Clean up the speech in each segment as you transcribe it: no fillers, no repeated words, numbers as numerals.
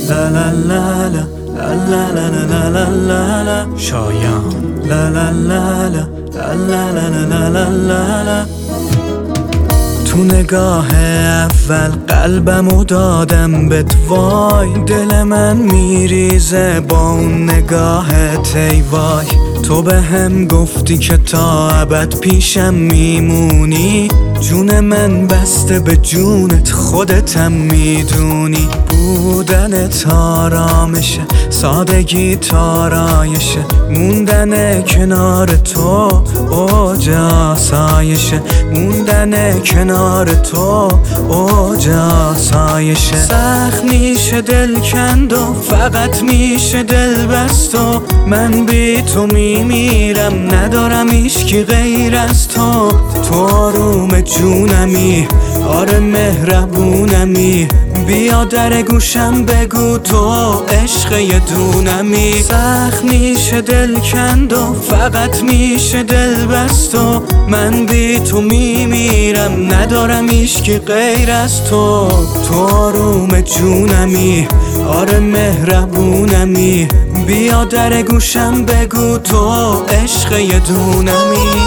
لا لا لا لا لا لا لا لا لا لا شایان لا لا لا لا لا لا لا لا لا لا. تو نگاه اول قلبمو دادم بهت، وای دل من میریزه با اون نگاهت ای وای. تو به هم گفتی که تا ابد پیشم میمونی، جون من بسته به جونت خودتم میدونی. بودنت آرامشه، سادگی تارایشه، موندن کنار تو اوج آسایشه، موندن کنار تو اوج آسایشه. سخت میشه دل کند و فقط میشه دل بست و من بی تو میمیرم، ندارم هیچکی غیر از تو. تو آروم جونمی، آره مهربونمی، بیا در گوشم بگو تو عشق یه دونمی. سخت میشه دل کند و فقط میشه دل بست و من بی تو میمیرم، ندارم هیچکی غیر از تو. تو آروم جونمی، آره مهربونمی، بیا در گوشم بگو تو عشق یه دونمی.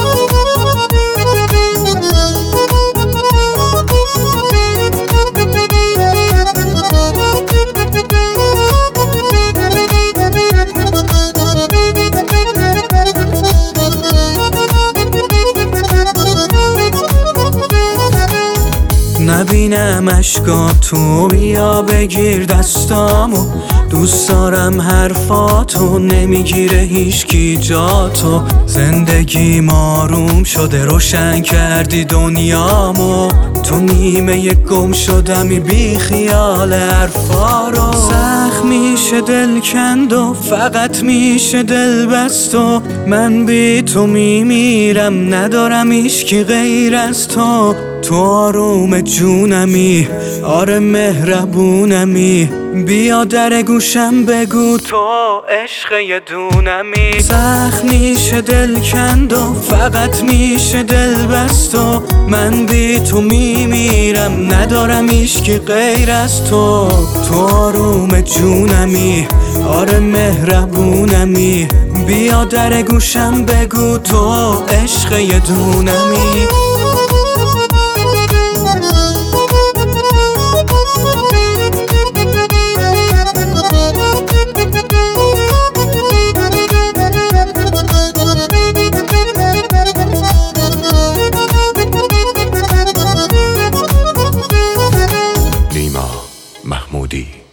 نبینم اشکاتو، بیا بگیر دستامو، دوست دارم حرفاتو، نمیگیره هیچکی جاتو. زندگیم آروم شده، روشن کردی دنیامو، تو نیمه گم شدمی بی خیال حرفا رو. سخت میشه دل کند و فقط میشه دل بست و من بی تو میمیرم، ندارم هیچکی غیر از تو. تو آروم جونمی، آره مهربونمی، بیا در گوشم بگو تو عشق یه دونمی. سخت میشه دل کند و فقط میشه دل بست و من بی تو میمیرم، ندارم هیچکی غیر از تو. تو آروم جونمی، آره مهربونمی، بیا در گوشم بگو تو عشق یه دونمی. محمودی